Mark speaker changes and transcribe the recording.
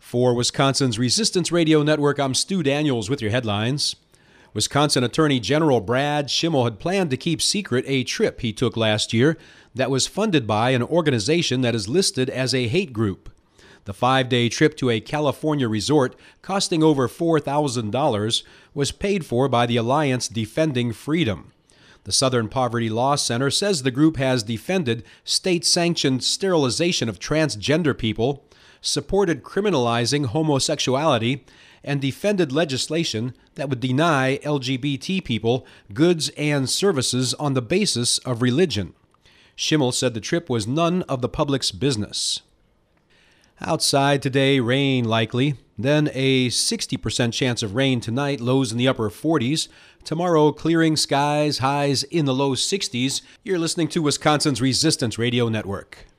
Speaker 1: For Wisconsin's Resistance Radio Network, I'm Stu Daniels with your headlines. Wisconsin Attorney General Brad Schimel had planned to keep secret a trip he took last year that was funded by an organization that is listed as a hate group. The 5-day trip to a California resort, costing over $4,000, was paid for by the Alliance Defending Freedom. The Southern Poverty Law Center says the group has defended state-sanctioned sterilization of transgender people, supported criminalizing homosexuality, and defended legislation that would deny LGBT people goods and services on the basis of religion. Schimel said the trip was none of the public's business. Outside today, rain likely, then a 60% chance of rain tonight, lows in the upper 40s. Tomorrow, clearing skies, highs in the low 60s. You're listening to Wisconsin's Resistance Radio Network.